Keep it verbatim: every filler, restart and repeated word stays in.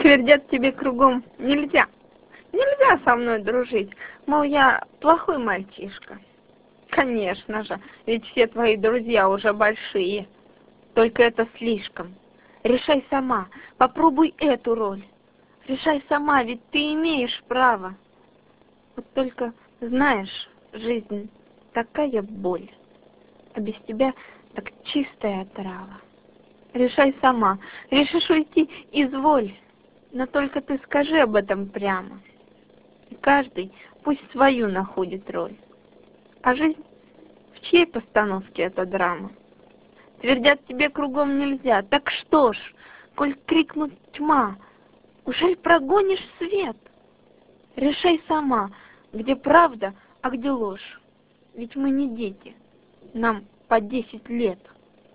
Твердят тебе кругом: нельзя, нельзя со мной дружить, мол, я плохой мальчишка. Конечно же, ведь все твои друзья уже большие. Только это слишком. Решай сама, попробуй эту роль. Решай сама, ведь ты имеешь право. Вот только, знаешь, жизнь такая боль, а без тебя так чистая трава. Решай сама, решишь уйти — изволь, но только ты скажи об этом прямо. И каждый пусть свою находит роль. А жизнь, в чьей постановке эта драма? Твердят тебе кругом нельзя, так что ж, коль крикнут тьма, ужель прогонишь свет? Решай сама, где правда, а где ложь. Ведь мы не дети, нам по десять лет.